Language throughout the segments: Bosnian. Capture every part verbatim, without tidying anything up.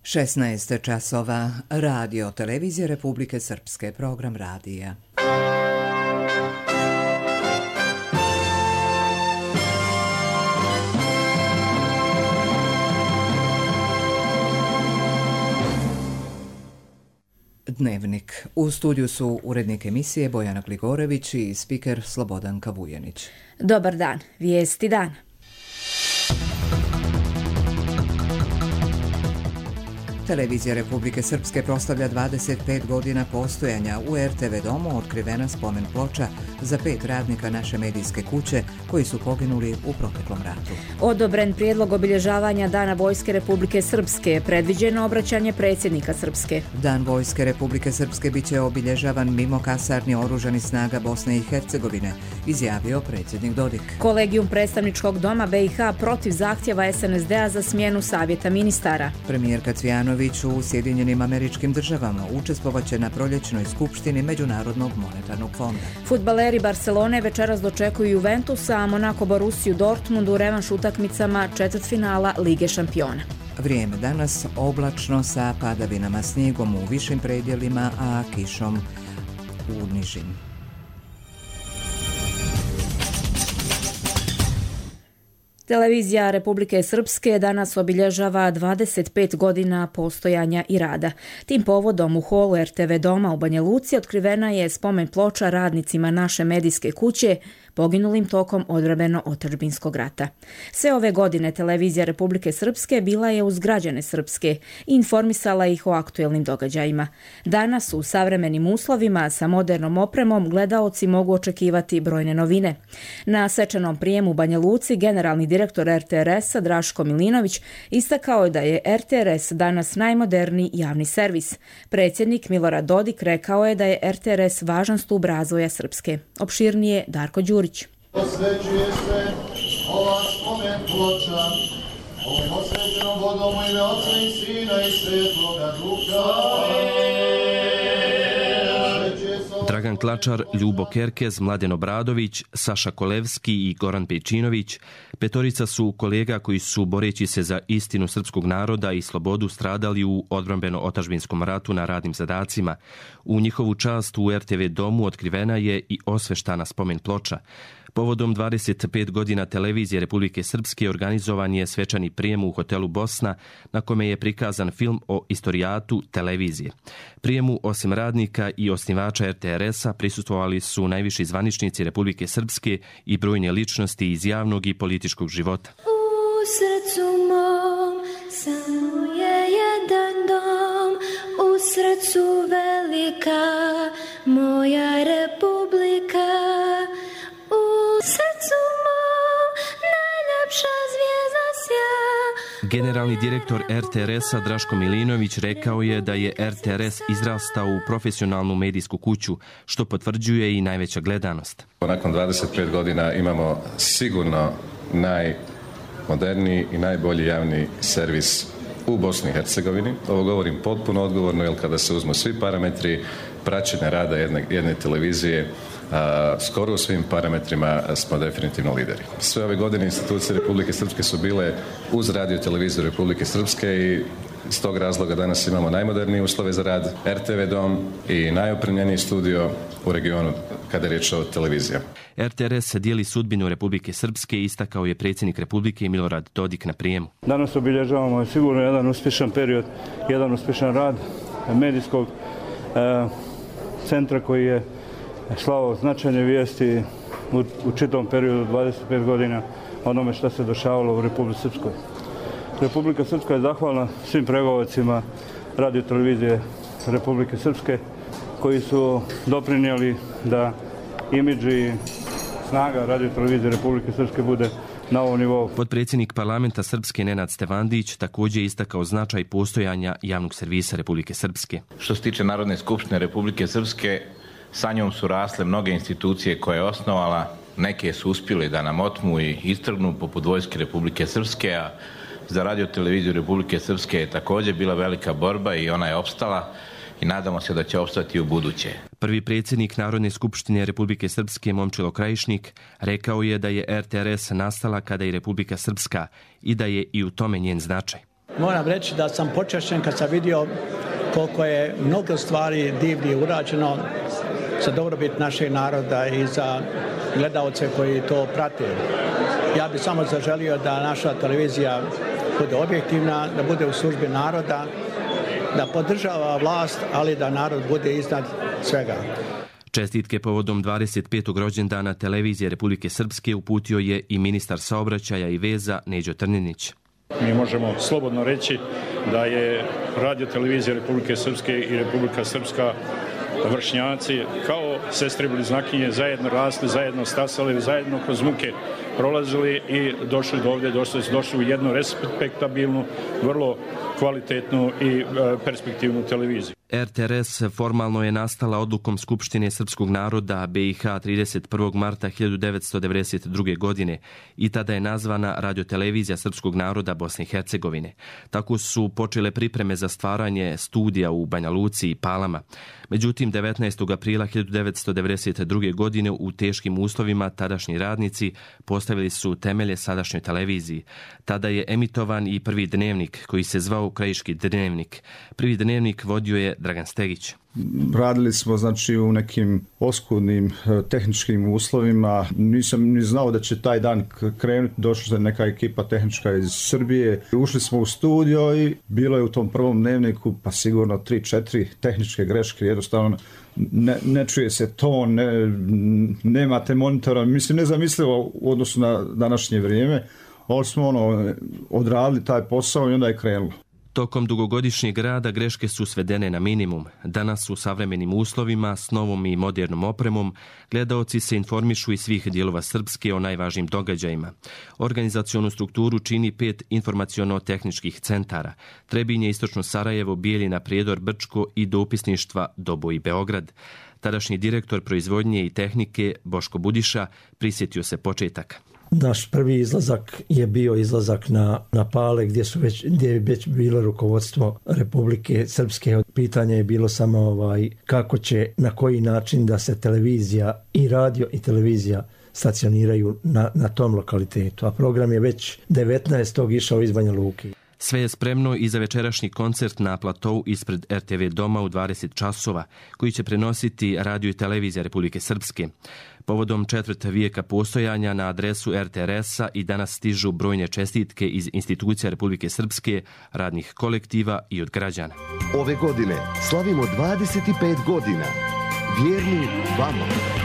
šesnaest časova, radio televizije Republike Srpske, program radija. Dnevnik. U studiju su urednik emisije Bojana Gligorević i spiker Slobodanka Vujanić. Dobar dan, vijesti dana. Televizija Republike Srpske proslavlja dvadeset pet godina postojanja. U er te ve domu otkrivena spomen ploča za pet radnika naše medijske kuće koji su poginuli u proteklom ratu. Odobren prijedlog obilježavanja Dana Vojske Republike Srpske, predviđeno obraćanje predsjednika Srpske. Dan Vojske Republike Srpske biće obilježavan mimo kasarni oružanih snaga Bosne i Hercegovine, izjavio predsjednik Dodik. Kolegijum predstavničkog doma be i ha protiv zahtjeva es en es de a za smjenu savjeta ministara. Premijerka Cvijanović u Sjedinjenim Američkim Državama učestvovaće na proljećnoj skupštini Međunarodnog monetarnog fonda. Fudbaleri Barcelone večeras dočekuju Juventusa, a Monaco Borussiju Dortmundu u revanš utakmicama četvrtfinala Lige šampiona. Vrijeme danas oblačno sa padavinama, snijegom u višim predjelima, a kišom u nižim. Televizija Republike Srpske danas obilježava dvadeset pet godina postojanja i rada. Tim povodom u holu er te ve doma u Banja Luci otkrivena je spomen ploča radnicima naše medijske kuće poginulim tokom odbrambeno-otadžbinskog rata. Sve ove godine televizija Republike Srpske bila je uz građane Srpske i informisala ih o aktuelnim događajima. Danas u savremenim uslovima sa modernom opremom gledaoci mogu očekivati brojne novine. Na svečanom prijemu u Banja Luci generalni direktor er te er esa Draško Milinović istakao je da je er te er es danas najmoderniji javni servis. Predsjednik Milorad Dodik rekao je da je er te er es važan stup razvoja Srpske. Opširnije Darko Đurić. Posvećuje se ova spomen ploča ovom osvećenom vodom u ime Oca i Sina i Svetoga Duha. Dragan Klačar, Ljubo Kerkez, Mladen Obradović, Saša Kolevski i Goran Pejčinović petorica su kolega koji su, boreći se za istinu srpskog naroda i slobodu, stradali u odbrambeno-otadžbinskom ratu na radnim zadacima. U njihovu čast u er te ve domu otkrivena je i osveštana spomen ploča. Povodom dvadeset pet godina televizije Republike Srpske organizovan je svečani prijem u hotelu Bosna na kome je prikazan film o istorijatu televizije. Prijemu osim radnika i osnivača er te er esa prisustvovali su najviši zvaničnici Republike Srpske i brojne ličnosti iz javnog i političkog života. U srcu mom samo je jedan dom, u srcu velika moja Republika. U srcu mom najljepša zvijezda sja. Generalni direktor er te er esa Draško Milinović rekao je da je er te er es izrastao u profesionalnu medijsku kuću, što potvrđuje i najveća gledanost. Nakon dvadeset pet godina imamo sigurno najmoderniji i najbolji javni servis u Bosni i Hercegovini. Ovo govorim potpuno odgovorno, jer kada se uzmu svi parametri praćenja rada jedne, jedne televizije, a, skoro u svim parametrima smo definitivno lideri. Sve ove godine institucije Republike Srpske su bile uz radio televiziju Republike Srpske i iz tog razloga danas imamo najmodernije uslove za rad, er te ve dom i najopremljeniji studio u regionu kada je riječ o televiziji. er te er es dijeli sudbinu Republike Srpske, istakao je predsjednik Republike Milorad Dodik na prijemu. Danas obilježavamo sigurno jedan uspješan period, jedan uspješan rad medijskog e, centra koji je slao značajne vijesti u, u čitavom periodu dvadeset pet godina onome što se dešavalo u Republici Srpskoj. Republika Srpska je zahvalna svim pregovorcima radio televizije Republike Srpske koji su doprinijeli da imidž i snaga radio televizije Republike Srpske bude na ovom nivou. Potpredsjednik parlamenta Srpske Nenad Stevandić također istakao značaj postojanja javnog servisa Republike Srpske. Što se tiče Narodne skupštine Republike Srpske, sa njom su rasle mnoge institucije koje je osnovala, neke su uspjeli da nam otmu i istrgnu, poput Vojske Republike Srpske, a za radio televiziju Republike Srpske je također bila velika borba i ona je opstala i nadamo se da će opstati u buduće. Prvi predsjednik Narodne skupštine Republike Srpske Momčilo Krajišnik rekao je da je er te er es nastala kada je Republika Srpska i da je i u tome njen značaj. Moram reći da sam počašćen kad sam vidio koliko je mnogo stvari divnih urađeno za dobrobit našeg naroda i za gledaoce koji to prate. Ja bih samo zaželio da naša televizija bude objektivna, da bude u službi naroda, da podržava vlast, ali da narod bude iznad svega. Čestitke povodom dvadeset petog rođendana Televizije Republike Srpske uputio je i ministar saobraćaja i veza Neđo Trninić. Mi možemo slobodno reći da je Radio televizija Republike Srpske i Republika Srpska vršnjaci kao sestre bliznakinje zajedno rasli, zajedno stasali, zajedno kroz muke prolazili i došli do ovdje, došli, došli u jednu respektabilnu, vrlo kvalitetnu i perspektivnu televiziju. R T R S formalno je nastala odlukom Skupštine srpskog naroda B i H trideset prvog marta hiljadu devetsto devedeset druge. godine i tada je nazvana Radiotelevizija srpskog naroda Bosne i Hercegovine. Tako su počele pripreme za stvaranje studija u Banja Luci i Palama. Međutim, devetnaestog aprila hiljadu devetsto devedeset druge. godine u teškim uslovima tadašnji radnici postavili su temelje sadašnjoj televiziji. Tada je emitovan i prvi dnevnik koji se zvao Krajiški dnevnik. Prvi dnevnik vodio je Dragan Stegić. Radili smo znači u nekim oskudnim tehničkim uslovima. Nisam ni znao da će taj dan krenuti. Došla je neka ekipa tehnička iz Srbije. Ušli smo u studio i bilo je u tom prvom dnevniku pa sigurno tri četiri tehničke greške. Jednostavno ne, ne čuje se ton, ne, nemate monitora. Mislim, nezamislivo u odnosu na današnje vrijeme. Ali smo ono, odradili taj posao i onda je krenulo. Tokom dugogodišnjeg rada greške su svedene na minimum. Danas u savremenim uslovima, s novom i modernom opremom, gledaoci se informišu iz svih dijelova Srpske o najvažnijim događajima. Organizacionu strukturu čini pet informaciono-tehničkih centara: Trebinje, Istočno Sarajevo, Bijeljina, Prijedor, Brčko i dopisništva Doboj i Beograd. Tadašnji direktor proizvodnje i tehnike Boško Budiša prisjetio se početaka. Naš prvi izlazak je bio izlazak na, na Pale gdje, su već, gdje je već bilo rukovodstvo Republike Srpske. Pitanje je bilo samo ovaj, kako će, na koji način da se televizija i radio i televizija stacioniraju na, na tom lokalitetu. A program je već devetnaestog išao iz Banja Luke. Sve je spremno i za večerašnji koncert na platou ispred R T V doma u dvadeset časova, koji će prenositi Radio i televizija Republike Srpske. Povodom četvrt vijeka postojanja na adresu R T R S-a i danas stižu brojne čestitke iz institucija Republike Srpske, radnih kolektiva i od građana. Ove godine slavimo dvadeset pet godina. Vjerni vama.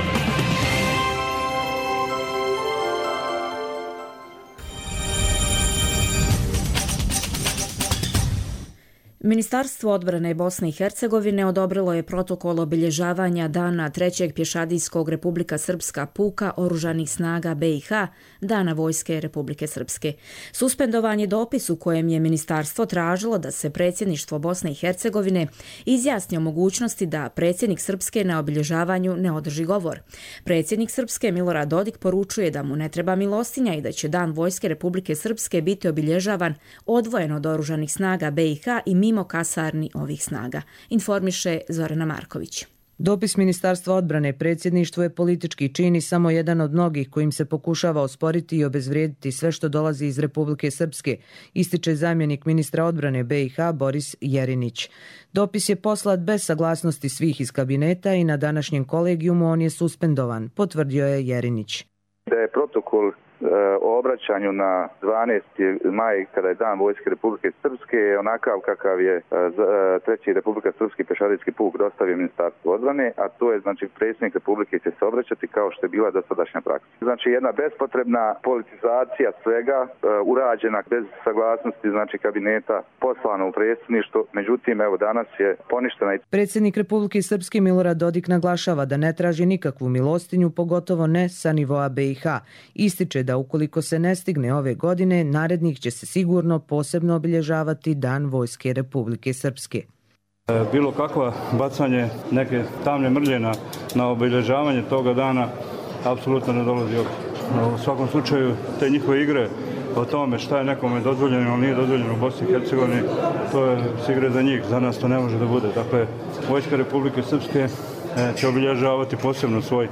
Ministarstvo odbrane Bosne i Hercegovine odobrilo je protokol obilježavanja Dana trećeg pješadijskog Republika Srpska puka oružanih snaga B i H, Dana Vojske Republike Srpske. Suspendovan je dopis u kojem je ministarstvo tražilo da se predsjedništvo Bosne i Hercegovine izjasni o mogućnosti da predsjednik Srpske na obilježavanju ne održi govor. Predsjednik Srpske Milorad Dodik poručuje da mu ne treba milostinja i da će Dan Vojske Republike Srpske biti obilježavan odvojeno od oružanih snaga B i H i mimo kasarni ovih snaga, informiše Zorana Marković. Dopis Ministarstva odbrane predsjedništvu je politički čin i samo jedan od mnogih kojim se pokušava osporiti i obezvrijediti sve što dolazi iz Republike Srpske, ističe zamjenik ministra odbrane B i H Boris Jerinić. Dopis je poslat bez saglasnosti svih iz kabineta i na današnjem kolegijumu on je suspendovan, potvrdio je Jerinić. Da je protokol o obraćanju na dvanaesti maj kada je Dan Vojske Republike Srpske onakav kakav je treći Republika Srpski pešadijski puk dostavio Ministarstvo odbrane, a to je znači predsjednik Republike će se obraćati kao što je bila dosadašnja praksa. Znači jedna bespotrebna politizacija svega urađena bez saglasnosti znači kabineta poslana u predsjedništvo, međutim evo danas je poništena. Predsjednik Republike Srpske Milorad Dodik naglašava da ne traži nikakvu milostinju, pogotovo ne sa nivoa B i H. Ističe da ukoliko se ne stigne ove godine, narednih će se sigurno posebno obilježavati Dan Vojske Republike Srpske. Bilo kakva bacanje neke tamne mrlje na, na obilježavanje toga dana apsolutno ne dolazi obzir. U svakom slučaju te njihove igre o tome šta je nekome dozvoljeno ili nije dozvoljeno u Bosni i Hercegovini, to je igre za njih, za nas to ne može da bude. Dakle, Vojska Republike Srpske će obilježavati posebno svoj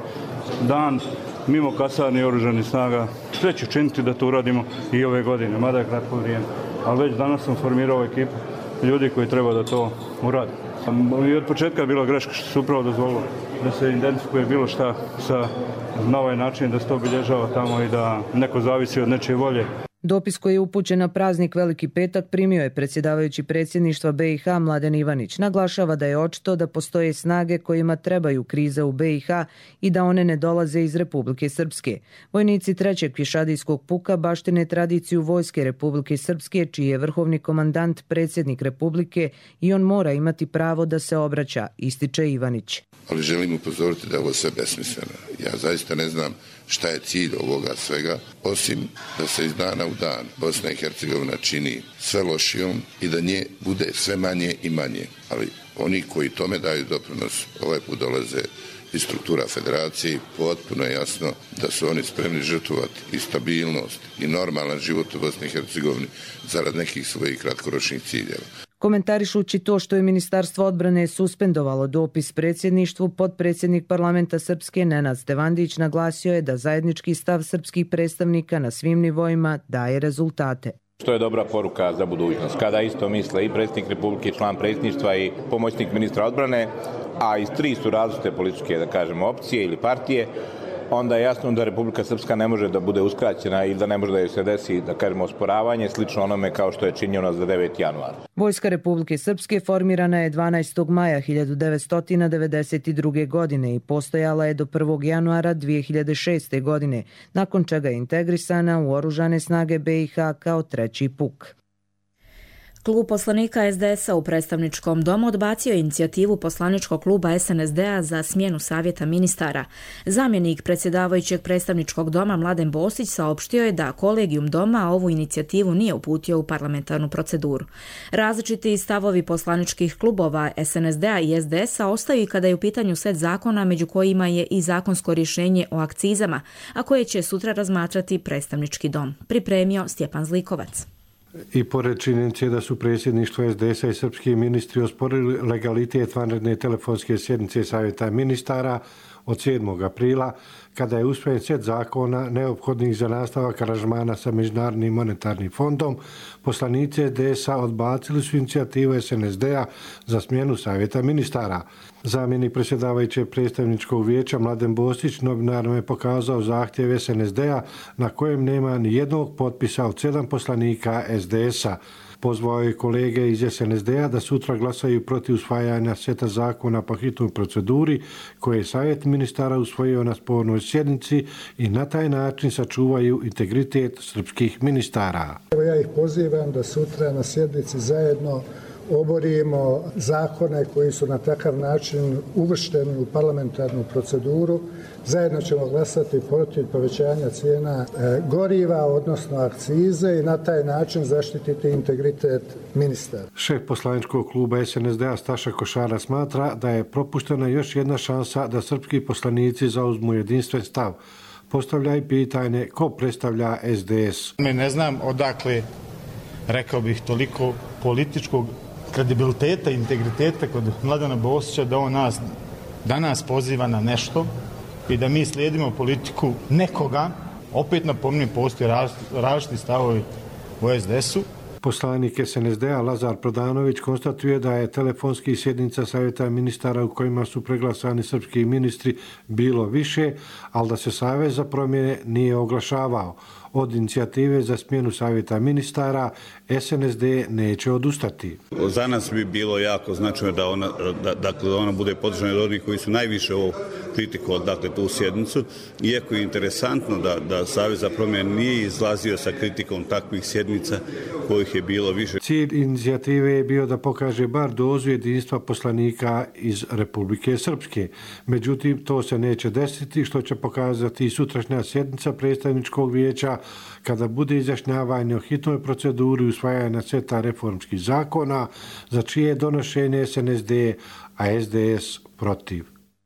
dan mimo kasarni i oružanih snaga. Sve ću činiti da to uradimo i ove godine, mada je kratko vrijeme. ali već danas sam formirao ekipu ljudi koji treba da to uradi. I od početka je bila greška što se upravo dozvolilo da se identifikuje bilo šta sa, na ovaj način, da se to obilježava tamo i da neko zavisi od nečije volje. Dopis koji je upućen na praznik Veliki petak primio je predsjedavajući predsjedništva B i H Mladen Ivanić. Naglašava da je očito da postoje snage kojima trebaju krize u B i H i da one ne dolaze iz Republike Srpske. Vojnici trećeg pješadijskog puka baštine tradiciju Vojske Republike Srpske, čiji je vrhovni komandant predsjednik Republike i on mora imati pravo da se obraća, ističe Ivanić. Ali želim upozoriti da je ovo sve besmisleno. Ja zaista ne znam šta je cilj ovoga svega, osim da se iz dana u dan Bosna i Hercegovina čini sve lošijom i da nje bude sve manje i manje. Ali oni koji tome daju doprinos ovaj put dolaze iz struktura federacije, potpuno je jasno da su oni spremni žrtvovati i stabilnost i normalan život u Bosni i Hercegovini zarad nekih svojih kratkoročnih ciljeva. Komentarišući to što je Ministarstvo odbrane suspendovalo dopis predsjedništvu, potpredsjednik parlamenta Srpske Nenad Stevandić naglasio je da zajednički stav srpskih predstavnika na svim nivoima daje rezultate. Što je dobra poruka za budućnost. Kada isto misle i predsjednik Republike, član predsjedništva i pomoćnik ministra odbrane, a iz tri su različite političke, da kažemo, opcije ili partije, onda je jasno da Republika Srpska ne može da bude uskraćena i da ne može da joj se desi, da kažemo, osporavanje, slično onome kao što je činjeno za deveti januar. Vojska Republike Srpske formirana je dvanaestog maja hiljadu devetsto devedeset druge. godine i postojala je do prvog januara dvije hiljade šeste. godine, nakon čega je integrisana u Oružane snage B i H kao treći puk. Klub poslanika S D S-a u predstavničkom domu odbacio je inicijativu poslaničkog kluba S N S D-a za smjenu savjeta ministara. Zamjenik predsjedavajućeg predstavničkog doma Mladen Bosić saopštio je da kolegijum doma ovu inicijativu nije uputio u parlamentarnu proceduru. Različiti stavovi poslaničkih klubova S N S D-a i S D S-a ostaju i kada je u pitanju set zakona, među kojima je i zakonsko rješenje o akcizama, a koje će sutra razmatrati predstavnički dom. Pripremio Stjepan Zlikovac. I pored činjenice da su predsjedništvo S D S-a i srpski ministri osporili legalitet vanredne telefonske sjednice savjeta ministara od sedmog aprila, kada je usvojen set zakona neophodnih za nastavak aranžmana sa Međunarodnim monetarnim fondom, poslanici S D S-a odbacili su inicijativu S N S D-a za smjenu savjeta ministara. Zamjenik predsjedavajućeg predstavničkog vijeća Mladen Bosić novinarima je pokazao zahtjev S N S D-a na kojem nema ni jednog potpisa od sedam poslanika S D S-a. Pozvao je kolege iz S N S D-a da sutra glasaju protiv usvajanja seta zakona po hitnoj proceduri koje je savjet ministara usvojio na spornoj sjednici i na taj način sačuvaju integritet srpskih ministara. Evo ja ih pozivam da sutra na sjednici zajedno oborimo zakone koji su na takav način uvršteni u parlamentarnu proceduru. Zajedno ćemo glasati protiv povećanja cijena goriva, odnosno akcize, i na taj način zaštititi integritet ministara. Šef poslaničkog kluba S N S D-a Staša Košara smatra da je propuštena još jedna šansa da srpski poslanici zauzmu jedinstven stav. Postavlja i pitanje ko predstavlja S D S. Ne znam odakle, rekao bih, toliko političkog kredibiliteta i integriteta kod Mladena Bosića da on nas danas poziva na nešto i da mi slijedimo politiku nekoga. Opet napominjem, postoje različiti stavovi u S D S-u. Poslanik S N S D-a Lazar Prodanović konstatuje da je telefonski sjednica savjeta ministara u kojima su preglasani srpski ministri bilo više, ali da se Savez za promjene nije oglašavao. Od inicijative za smjenu savjeta ministara S N S D neće odustati. Za nas bi bilo jako značajno da ona, da, dakle, da ona bude podržana od onih koji su najviše ovo kritikovali, dakle, tu sjednicu. Iako je interesantno da, da Savez za promjene nije izlazio sa kritikom takvih sjednica kojih je bilo više. Cilj inicijative je bio da pokaže bar dozu jedinstva poslanika iz Republike Srpske. Međutim, to se neće desiti, što će pokazati i sutrašnja sjednica predstavničkog vijeća kada bude izjašnjavanje o hitnoj proceduri usvajanja seta reformskih zakona, za čije donošenje S N S D, a S D S protiv.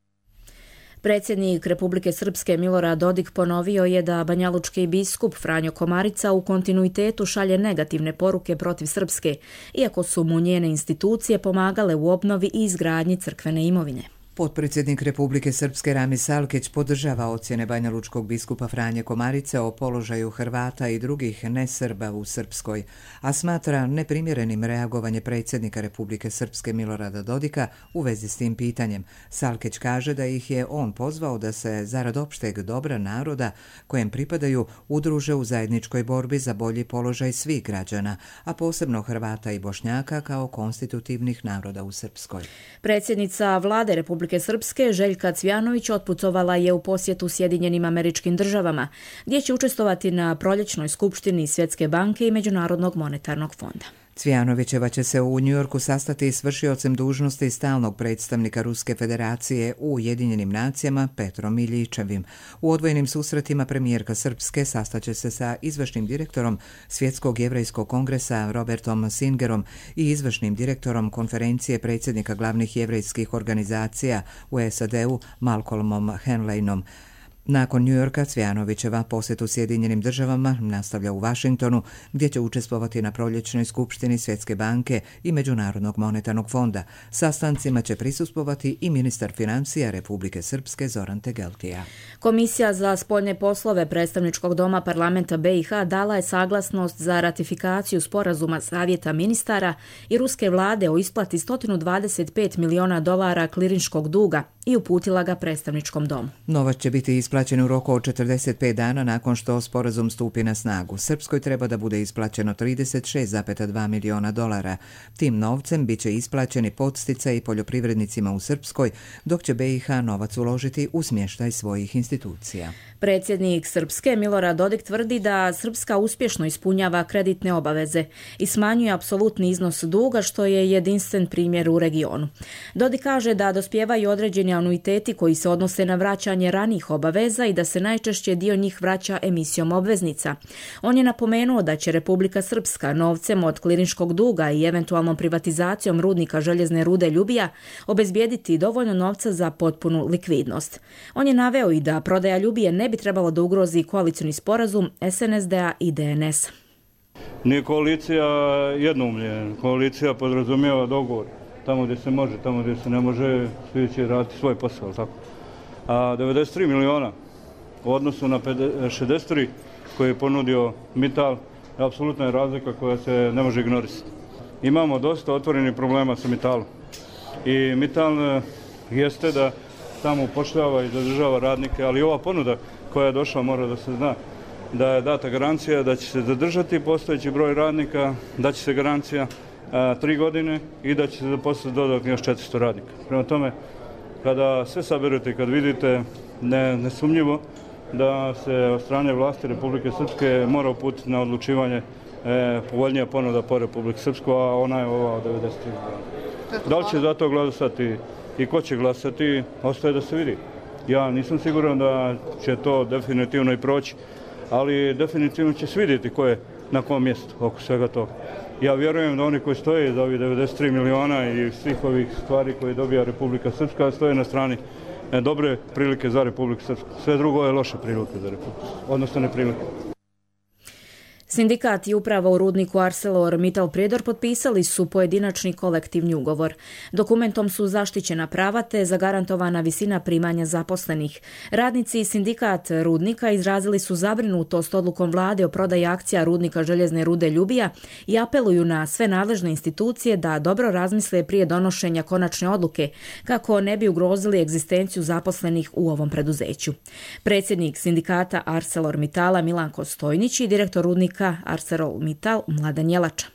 Predsjednik Republike Srpske Milorad Dodik ponovio je da banjalučki biskup Franjo Komarica u kontinuitetu šalje negativne poruke protiv Srpske, iako su mu njene institucije pomagale u obnovi i izgradnji crkvene imovine. Potpredsjednik Republike Srpske Rami Salkić podržava ocjene banjalučkog biskupa Franje Komarice o položaju Hrvata i drugih nesrba u Srpskoj, a smatra neprimjerenim reagovanje predsjednika Republike Srpske Milorada Dodika u vezi s tim pitanjem. Salkić kaže da ih je on pozvao da se zarad opšteg dobra naroda kojem pripadaju udruže u zajedničkoj borbi za bolji položaj svih građana, a posebno Hrvata i Bošnjaka kao konstitutivnih naroda u Srpskoj. Predsjednica vlade Republike Srpske Željka Cvjanović otputovala je u posjetu Sjedinjenim Američkim Državama, gdje će učestvovati na proljećnoj skupštini Svjetske banke i Međunarodnog monetarnog fonda. Cvjanovićeva će se u Njujorku sastati s vršiocem dužnosti stalnog predstavnika Ruske federacije u Ujedinjenim nacijama Petrom Iljičevim. U odvojenim susretima premijerka Srpske sastaće se sa izvršnim direktorom Svjetskog jevrejskog kongresa Robertom Singerom i izvršnim direktorom konferencije predsjednika glavnih jevrejskih organizacija u S A D-u Malcolmom Henleinom. Nakon Njujorka Cvjanovićeva posjet u Sjedinjenim Državama nastavlja u Vašingtonu, gdje će učestvovati na proljećnoj skupštini Svjetske banke i Međunarodnog monetarnog fonda. Sastancima će prisustvovati i ministar financija Republike Srpske Zoran Tegeltija. Komisija za spoljne poslove Predstavničkog doma parlamenta B i H dala je saglasnost za ratifikaciju sporazuma Savjeta ministara i ruske vlade o isplati sto dvadeset pet miliona dolara klirinškog duga i uputila ga Predstavničkom domu. Novac će biti isplaćen u roku od četrdeset pet dana nakon što sporazum stupi na snagu. Srpskoj treba da bude isplaćeno trideset šest zarez dva miliona dolara. Tim novcem biće isplaćeni podsticaji poljoprivrednicima u Srpskoj, dok će B i H novac uložiti u smještaj svojih institucija. Predsjednik Srpske Milorad Dodik tvrdi da Srpska uspješno ispunjava kreditne obaveze i smanjuje apsolutni iznos duga, što je jedinstven primjer u regionu. Dodik kaže da dospijevaju određeni anuiteti koji se odnose na vraćanje ranijih obaveza i da se najčešće dio njih vraća emisijom obveznica. On je napomenuo da će Republika Srpska novcem od klirinškog duga i eventualnom privatizacijom rudnika željezne rude Ljubija obezbijediti dovoljno novca za potpunu likvidnost. On je naveo i da prodaja Ljubije ne bi trebalo da ugrozi koalicioni sporazum S N S D-a i D N S-a. Nije koalicija jednoumlje, koalicija podrazumijeva dogovor. Tamo gdje se može, tamo gdje se ne može, svi će raditi svoj posao, tako. A devedeset tri miliona u odnosu na šezdeset tri koje je ponudio Mittal, apsolutna je razlika koja se ne može ignorisati. Imamo dosta otvorenih problema sa Mittalom. I Mittal jeste da tamo upošljava i zadržava radnike, ali ova ponuda koja je došla mora da se zna da je data garancija da će se zadržati postojeći broj radnika, da će se garancija a, tri godine i da će se zaposliti dodatno još četiristo radnika. Prema tome, kada sve saberete, kad vidite ne, nesumnjivo da se od strane vlasti Republike Srpske mora uputiti na odlučivanje e, povoljnija ponuda po Republike Srpsku, a ona je ova devedeset tri. Da li će za to glasati i ko će glasati, ostaje da se vidi. Ja nisam siguran da će to definitivno i proći, ali definitivno će se vidjeti ko je na kom mjestu oko svega toga. Ja vjerujem da oni koji stoje za ovih devedeset tri miliona i svih ovih stvari koje dobija Republika Srpska stoje na strani dobre prilike za Republiku Srpsku. Sve drugo je loše prilike za Republiku Srpsku, odnosno ne prilike. Sindikat i uprava u rudniku ArcelorMittal Prijedor potpisali su pojedinačni kolektivni ugovor. Dokumentom su zaštićena prava te zagarantovana visina primanja zaposlenih. Radnici i sindikat rudnika izrazili su zabrinutost odlukom vlade o prodaji akcija rudnika željezne rude Ljubija i apeluju na sve nadležne institucije da dobro razmisle prije donošenja konačne odluke kako ne bi ugrozili egzistenciju zaposlenih u ovom preduzeću. Predsjednik sindikata ArcelorMittala Milanko Stojnić i direktor rudnika ArcelorMittal Mladen Jelača.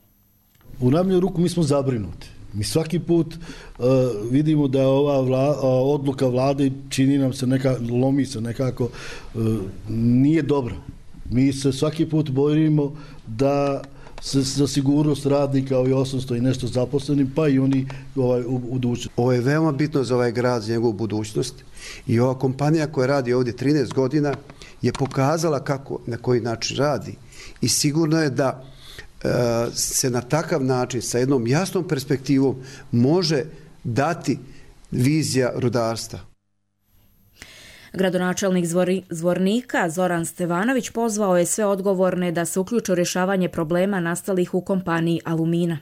U najmanju ruku mi smo zabrinuti. Mi svaki put uh, vidimo da ova vla, uh, odluka vlade čini nam se neka, lomi se nekako, uh, nije dobra. Mi se svaki put borimo da se za sigurnost radnika ovi osamsto i nešto zaposlenim, pa i oni ovaj, u budućnosti. Ovo je veoma bitno za ovaj grad, za njegovu budućnost i ova kompanija koja radi ovdje trinaest godina je pokazala kako, na koji način radi. I sigurno je da e, se na takav način, sa jednom jasnom perspektivom, može dati vizija rudarstva. Gradonačelnik Zvornika Zoran Stevanović pozvao je sve odgovorne da se uključe u rješavanje problema nastalih u kompaniji Alumina.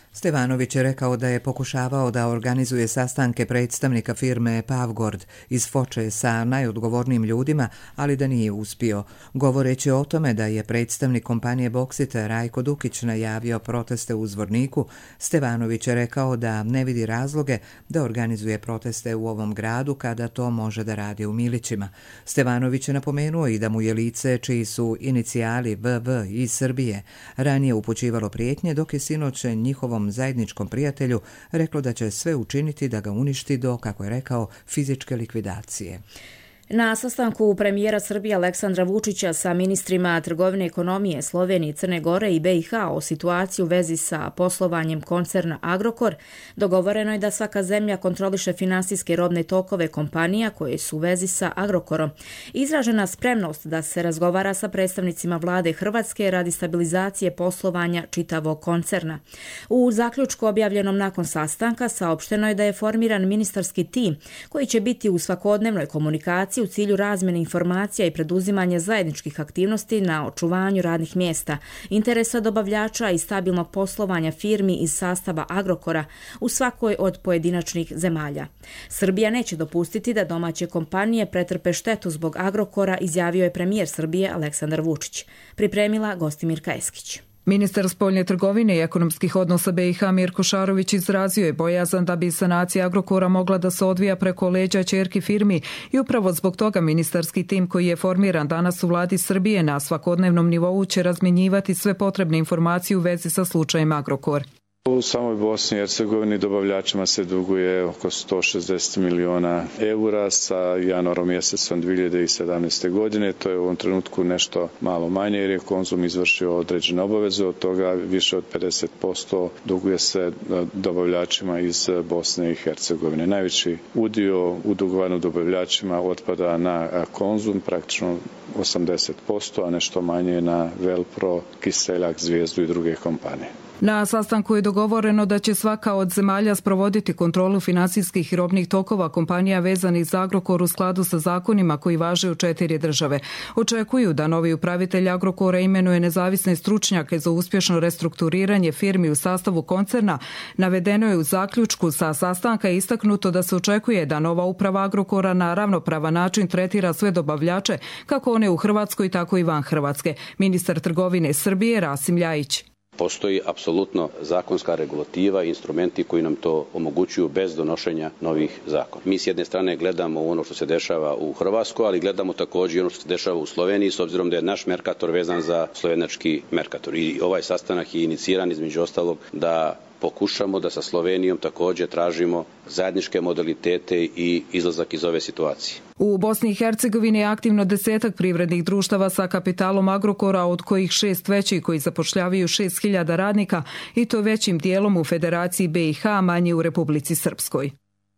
Stevanović je rekao da je pokušavao da organizuje sastanke predstavnika firme Pavgord iz Foče sa najodgovornijim ljudima, ali da nije uspio. Govoreći o tome da je predstavnik kompanije Boksit Rajko Dukić najavio proteste u Zvorniku, Stevanović je rekao da ne vidi razloge da organizuje proteste u ovom gradu kada to može da radi u Milićima. Stevanović je napomenuo i da mu je lice čiji su inicijali V V iz Srbije ranije upućivalo prijetnje, dok je sinoć njihovom zajedničkom prijatelju reklo da će sve učiniti da ga uništi do, kako je rekao, fizičke likvidacije. Na sastanku premijera Srbije Aleksandra Vučića sa ministrima trgovine i ekonomije Slovenije, Crne Gore i B i H o situaciji u vezi sa poslovanjem koncerna Agrokor, dogovoreno je da svaka zemlja kontroliše finansijske robne tokove kompanija koje su u vezi sa Agrokorom. Izražena spremnost da se razgovara sa predstavnicima vlade Hrvatske radi stabilizacije poslovanja čitavog koncerna. U zaključku objavljenom nakon sastanka saopšteno je da je formiran ministarski tim koji će biti u svakodnevnoj komunikaciji u cilju razmjene informacija i preduzimanja zajedničkih aktivnosti na očuvanju radnih mjesta, interesa dobavljača i stabilnog poslovanja firmi iz sastava Agrokora u svakoj od pojedinačnih zemalja. Srbija neće dopustiti da domaće kompanije pretrpe štetu zbog Agrokora, izjavio je premijer Srbije Aleksandar Vučić. Pripremila Gostimirka Eskić. Ministar spoljne trgovine i ekonomskih odnosa B i H Mirko Šarović izrazio je bojazan da bi sanacija Agrokora mogla da se odvija preko leđa ćerki firmi i upravo zbog toga ministarski tim koji je formiran danas u vladi Srbije na svakodnevnom nivou će razmjenjivati sve potrebne informacije u vezi sa slučajem Agrokor. U samoj Bosni i Hercegovini dobavljačima se duguje oko sto šezdeset miliona eura sa januarom mjesecom dvije hiljade sedamnaeste. godine. To je u ovom trenutku nešto malo manje jer je Konzum izvršio određene obaveze. Od toga više od pedeset posto duguje se dobavljačima iz Bosne i Hercegovine. Najveći udio u dugovanju dobavljačima otpada na Konzum, praktično osamdeset posto, a nešto manje na Velpro, Kiseljak, Zvijezdu i druge kompanije. Na sastanku je dogovoreno da će svaka od zemalja sprovoditi kontrolu finansijskih i robnih tokova kompanija vezanih za Agrokor u skladu sa zakonima koji važe u četiri države. Očekuju da novi upravitelj Agrokora imenuje nezavisne stručnjake za uspješno restrukturiranje firmi u sastavu koncerna. Navedeno je u zaključku sa sastanka istaknuto da se očekuje da nova uprava Agrokora na ravnopravan način tretira sve dobavljače, kako one u Hrvatskoj, tako i van Hrvatske. Ministar trgovine Srbije Rasim Ljajić. Postoji apsolutno zakonska regulativa i instrumenti koji nam to omogućuju bez donošenja novih zakona. Mi s jedne strane gledamo ono što se dešava u Hrvatskoj, ali gledamo također i ono što se dešava u Sloveniji, s obzirom da je naš Mercator vezan za slovenački Mercator. I ovaj sastanak je iniciran između ostalog da pokušamo da sa Slovenijom također tražimo zajedničke modalitete i izlazak iz ove situacije. U Bosni i Hercegovini je aktivno desetak privrednih društava sa kapitalom Agrokora, od kojih šest većih koji zapošljavaju šest hiljada radnika i to većim dijelom u Federaciji B i H, manje u Republici Srpskoj.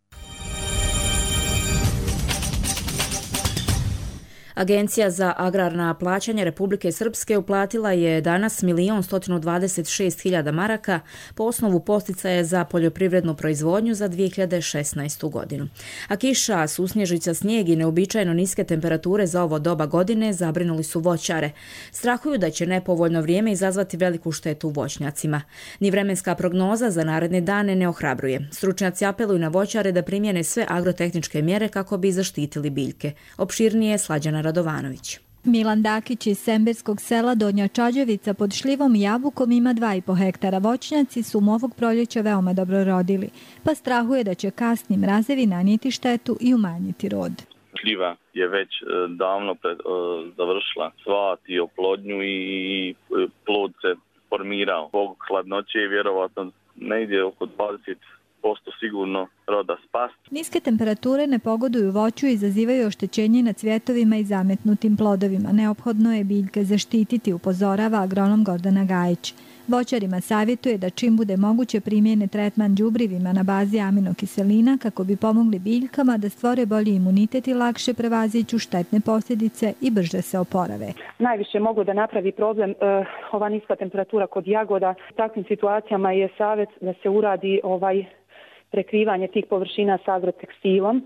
Agencija za agrarna plaćanja Republike Srpske uplatila je danas milion sto dvadeset šest hiljada maraka po osnovu posticaja za poljoprivrednu proizvodnju za dvije hiljade šesnaestu. godinu. A kiša, susnježica, snijeg i neobičajno niske temperature za ovo doba godine zabrinuli su voćare. Strahuju da će nepovoljno vrijeme izazvati veliku štetu u voćnjacima. Ni vremenska prognoza za naredne dane ne ohrabruje. Stručnjaci apeluju na voćare da primjene sve agrotehničke mjere kako bi zaštitili biljke. Opširnije Slađana Radovanović. Milan Dakić iz Semberskog sela Donja Čađevica pod šljivom i jabukom ima dva i po hektara. Voćnjaci su mu ovog proljeća veoma dobro rodili, pa strahuje da će kasni mrazevi nanijeti štetu i umanjiti rod. Šljiva je već davno pred, završila svat i oplodnju i plod se formirao. Zbog hladnoće je vjerovatno negdje oko dvadeset posto sigurno roda spast. Niske temperature ne pogoduju voću i izazivaju oštećenje na cvjetovima i zametnutim plodovima. Neophodno je biljke zaštititi, upozorava agronom Gordana Gajić. Voćarima savjetuje da čim bude moguće primjene tretman đubrivima na bazi aminokiselina kako bi pomogli biljkama da stvore bolji imunitet i lakše prevaziđu štetne posljedice i brže se oporave. Najviše mogu da napravi problem uh, ova niska temperatura kod jagoda. U takvim situacijama je savjet da se uradi ovaj prekrivanje tih površina s agrotekstilom.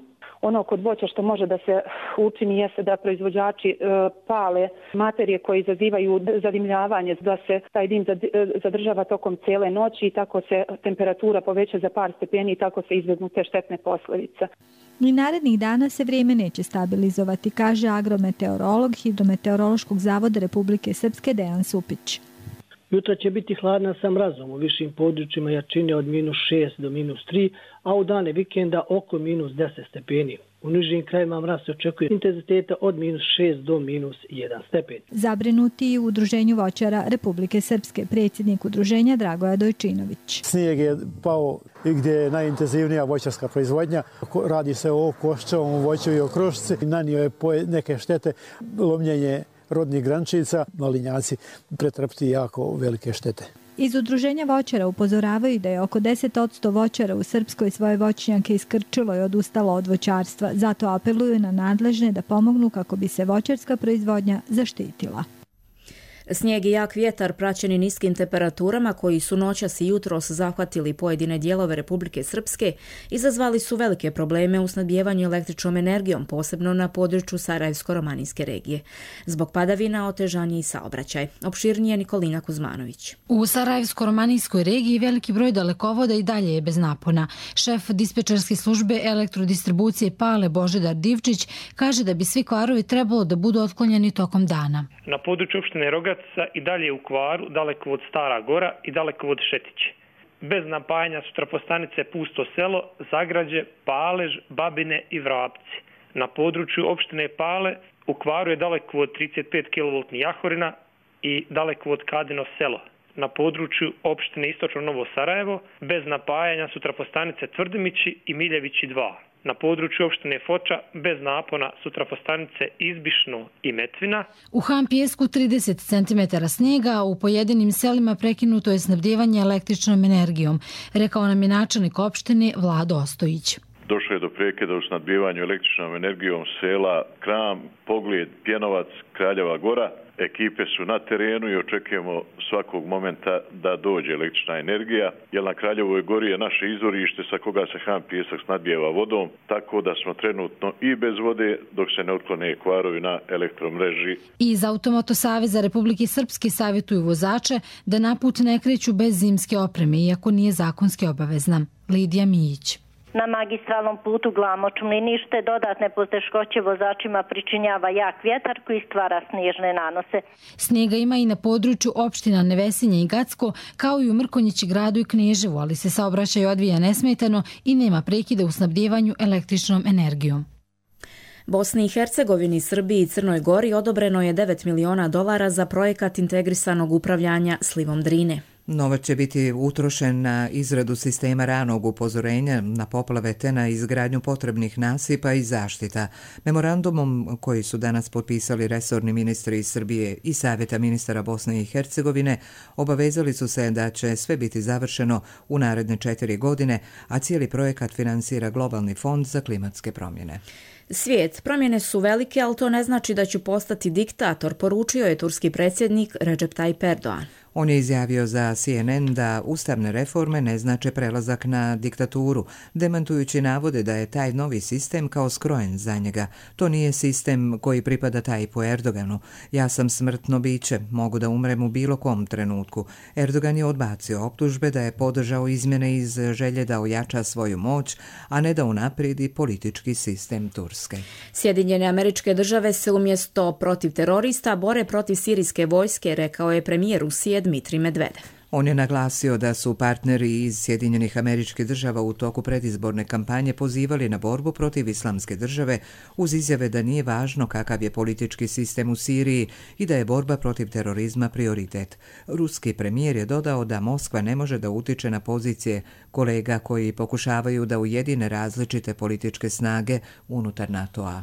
Ono kod voća što može da se učini jeste da proizvođači e, pale materije koje izazivaju zadimljavanje, da se taj dim zadržava tokom cijele noći i tako se temperatura poveća za par stepeni i tako se izbjegnu te štetne posljedice. Ni narednih dana se vrijeme neće stabilizovati, kaže agrometeorolog Hidrometeorološkog zavoda Republike Srpske Dejan Supić. Jutra će biti hladna sa mrazom u višim područjima jačine od minus šest do minus tri, a u dane vikenda oko minus deset stepeni. U nižim krajima mraz se očekuje intenziteta od minus šest do minus jedan stepen. Zabrinuti i u Udruženju voćara Republike Srpske, predsjednik udruženja Dragoja Dojčinović. Snijeg je pao gdje je najintenzivnija voćarska proizvodnja. Radi se o koščevom voću i o krušci. Nanio je neke štete, lomljenje rodnih grančica, malinjaci pretrpiti jako velike štete. Iz Udruženja voćara upozoravaju da je oko deset posto voćara u Srpskoj svoje voćnjake iskrčilo i odustalo od voćarstva. Zato apeluju na nadležne da pomognu kako bi se voćarska proizvodnja zaštitila. Snijeg i jak vjetar praćeni niskim temperaturama koji su noćas i jutros zahvatili pojedine dijelove Republike Srpske izazvali su velike probleme u snabdijevanju električnom energijom, posebno na području Sarajevsko-romanijske regije. Zbog padavina otežan je i saobraćaj. Opširnije Nikolina Kuzmanović. U Sarajevsko-romanijskoj regiji veliki broj dalekovoda i dalje je bez napona. Šef dispečerske službe elektrodistribucije Pale Božidar Divčić kaže da bi svi kvarovi trebalo da budu otklonjeni tokom dana. Na području opštine Rogac i dalje u kvaru dalekovod Stara Gora i dalekovod Šetići. Bez napajanja su trafostanice Pusto selo, Zagrađe, Palež, Babine i Vrapci. Na području opštine Pale u kvaru je dalekovod trideset pet kilovoltni Jahorina i dalekovod Kadino selo. Na području opštine Istočno Novo Sarajevo bez napajanja su trafostanice Tvrdimići i Miljevići dva. Na području opštine Foča bez napona su trafostanice Izbišno i Metvina. U Han Pijesku trideset centimetara snijega, a u pojedinim selima prekinuto je snabdijevanje električnom energijom, rekao nam je načelnik opštine Vlado Ostojić. Došlo je do prekida u snabdijevanju električnom energijom sela Kram, Pogled, Pjenovac, Kraljeva Gora. Ekipe su na terenu i očekujemo svakog momenta da dođe električna energija, jer na Kraljevoj Gori je naše izvorište sa koga se Han Pijesak snabdijeva vodom, tako da smo trenutno i bez vode dok se ne otklone kvarovi na elektromreži. Iz Automoto Saveza Republike Srpske savjetuju vozače da na put ne kreću bez zimske opreme, iako nije zakonski obavezna. Lidija Mijić. Na magistralnom putu Glamoč-Mlinište dodatne poteškoće vozačima pričinjava jak vjetar koji stvara snježne nanose. Snijega ima i na području opština Nevesinje i Gacko, kao i u Mrkonjići gradu i Kneževu, ali se saobraćaj odvija nesmetano i nema prekida u snabdijevanju električnom energijom. Bosni i Hercegovini, Srbiji i Crnoj Gori odobreno je devet miliona dolara za projekat integrisanog upravljanja slivom Drine. Novac će biti utrošen na izradu sistema ranog upozorenja na poplave te na izgradnju potrebnih nasipa i zaštita. Memorandumom koji su danas potpisali resorni ministri iz Srbije i Savjeta ministara Bosne i Hercegovine obavezali su se da će sve biti završeno u naredne četiri godine, a cijeli projekat finansira Globalni fond za klimatske promjene. Svijet, promjene su velike, ali to ne znači da ću postati diktator, poručio je turski predsjednik Recep Tayyip Erdogan. On je izjavio za C N N da ustavne reforme ne znače prelazak na diktaturu, demantujući navode da je taj novi sistem kao skrojen za njega. To nije sistem koji pripada Tayyipu Erdoganu. Ja sam smrtno biće, mogu da umrem u bilo kom trenutku. Erdogan je odbacio optužbe da je podržao izmjene iz želje da ojača svoju moć, a ne da unapredi politički sistem Turske. Sjedinjene Američke Države se umjesto protiv terorista bore protiv sirijske vojske, rekao je premijer Rusije Dmitrij Medvedev. On je naglasio da su partneri iz Sjedinjenih Američkih Država u toku predizborne kampanje pozivali na borbu protiv islamske države uz izjave da nije važno kakav je politički sistem u Siriji i da je borba protiv terorizma prioritet. Ruski premijer je dodao da Moskva ne može da utiče na pozicije kolega koji pokušavaju da ujedine različite političke snage unutar NATO-a.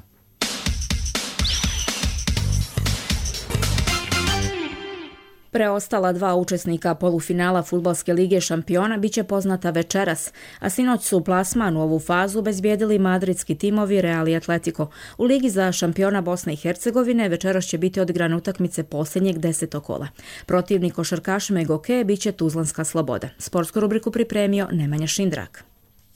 Preostala dva učesnika polufinala Fudbalske lige šampiona biće poznata večeras, a sinoć su plasman u ovu fazu bezbijedili madridski timovi Real i Atletico. U ligi za šampiona Bosne i Hercegovine večeras će biti odigrane utakmice posljednjeg desetog kola. Protivnik košarkašima i Goke biće Tuzlanska Sloboda. Sportsku rubriku pripremio Nemanja Šindrak.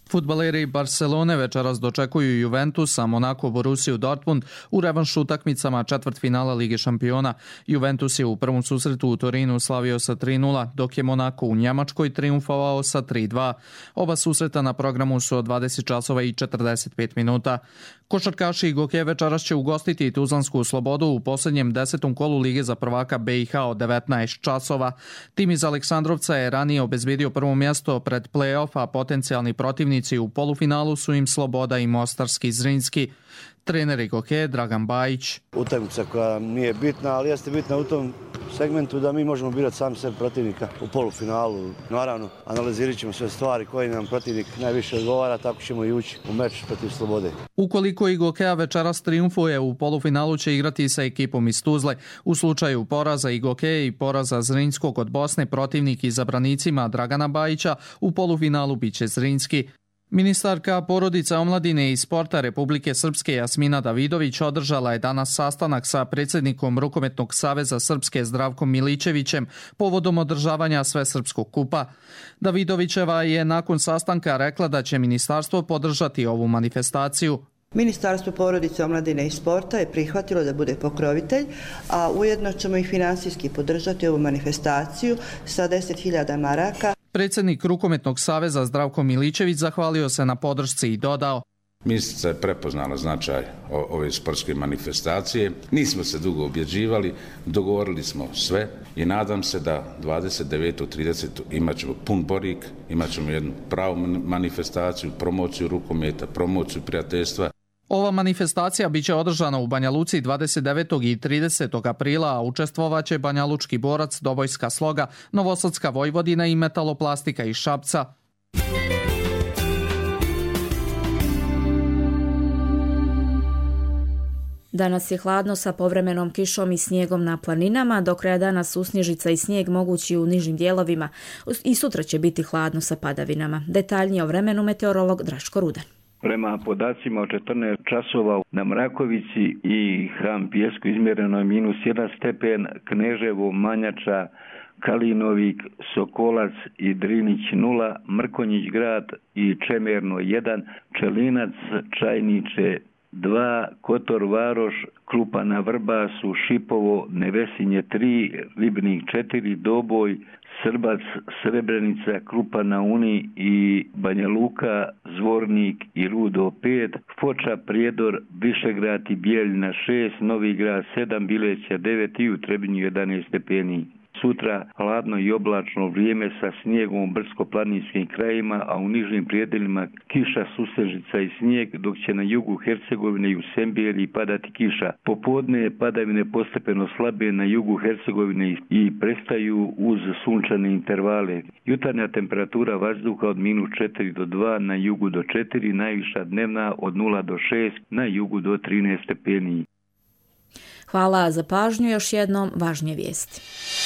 Fudbaleri Barcelone večeras dočekuju Juventus, a Monaco Borussiju Dortmund u revanš utakmicama četvrtfinala Lige šampiona. Juventus je u prvom susretu u Torinu slavio sa tri nula, dok je Monaco u Njemačkoj triumfovao sa tri dva. Oba susreta na programu su od dvadeset časova i četrdeset pet minuta. Košarkaši Igoke večeras će ugostiti Tuzlansku Slobodu u posljednjem desetom kolu Lige za prvaka B i H od devetnaest časova. Tim iz Aleksandrovca je ranije obezbedio prvo mjesto pred play-off, a potencijalni protivnici u polufinalu su im Sloboda i Mostarski Zrinski. Trener Igoke Dragan Bajić. Utakmica koja nije bitna, ali jeste bitna u tom segmentu da mi možemo birati sami sebi protivnika u polufinalu. Naravno, analizirat ćemo sve stvari koje nam protivnik najviše odgovara, tako ćemo i ući u meč protiv Slobode. Ukoliko Igokea večeras triumfuje, u polufinalu će igrati sa ekipom iz Tuzle. U slučaju poraza Igokea i poraza Zrinskog od Bosne, protivnik izabranicima Dragana Bajića u polufinalu biće Zrinski. Ministarka porodica, omladine i sporta Republike Srpske Jasmina Davidović održala je danas sastanak sa predsjednikom Rukometnog saveza Srpske Zdravkom Milićevićem povodom održavanja Svesrpskog kupa. Davidovićeva je nakon sastanka rekla da će ministarstvo podržati ovu manifestaciju. Ministarstvo porodice, omladine i sporta je prihvatilo da bude pokrovitelj, a ujedno ćemo i finansijski podržati ovu manifestaciju sa deset hiljada maraka. Predsjednik Rukometnog saveza Zdravko Milićević zahvalio se na podršci i dodao: Ministrica je prepoznala značaj ove sportske manifestacije. Nismo se dugo objeđivali, dogovorili smo sve i nadam se da dvadeset devetog tridesetog imat ćemo pun borik, imat ćemo jednu pravu manifestaciju, promociju rukometa, promociju prijateljstva. Ova manifestacija biće održana u Banja Luci dvadeset devetog i tridesetog aprila, a učestvovaće Banjalučki borac, Dobojska sloga, Novosadska Vojvodina i Metaloplastika iz Šapca. Danas je hladno sa povremenom kišom i snijegom na planinama, do kraja dana su snježica i snijeg mogući u nižim dijelovima. I sutra će biti hladno sa padavinama. Detaljnije o vremenu meteorolog Draško Rudan. Prema podacima od četrnaest časova na Mrakovici i Hram Pijesku izmjereno je minus jedan stepen, Kneževo, Manjača, Kalinovik, Sokolac i Drinić nula, Mrkonjić grad i Čemerno jedan, Čelinac, Čajniče dva, Kotor Varoš, Klupana Vrbasu, Šipovo, Nevesinje tri, Ribnik četiri, Doboj, Srbac, Srebrenica, Krupa na Uni i Banja Luka, Zvornik i Rudo pet, Foča, Prijedor, Višegrad i Bijeljina šest, Novi Grad sedam, Bileća devet i u Trebinju jedanaest stepeni. Sutra hladno i oblačno vrijeme sa snijegom u brdsko-planinskim krajima, a u nižim prijedelima kiša, sustežica i snijeg, dok će na jugu Hercegovine i u Sembijeli padati kiša. Popodne padavine postepeno slabe na jugu Hercegovine i prestaju uz sunčane intervale. Jutarnja temperatura vazduha od minus četiri do dva, na jugu do četiri, najviša dnevna od nula do šest, na jugu do trinaest stepeni. Hvala za pažnju, još jednom važnije vijesti.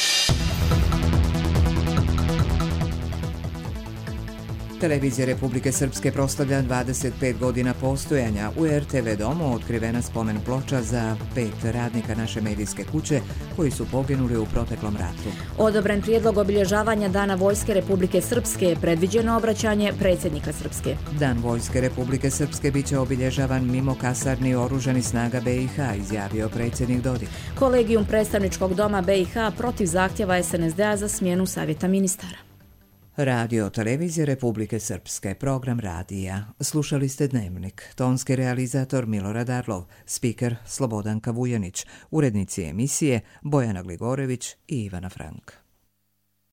Televizija Republike Srpske proslavlja dvadeset pet godina postojanja. U er te ve domu otkrivena spomen ploča za pet radnika naše medijske kuće koji su poginuli u proteklom ratu. Odobren prijedlog obilježavanja Dana Vojske Republike Srpske je predviđeno obraćanje predsjednika Srpske. Dan Vojske Republike Srpske biće obilježavan mimo kasarni oružanih snaga be i ha, izjavio predsjednik Dodik. Kolegijum predstavničkog doma be i ha protiv zahtjeva es en es de a za smjenu savjeta ministara. Radio Televizije Republike Srpske, program radija. Slušali ste Dnevnik. Tonski realizator Milorad Arlov, spiker Slobodanka Vujanić, urednici emisije Bojana Gligorević i Ivana Frank.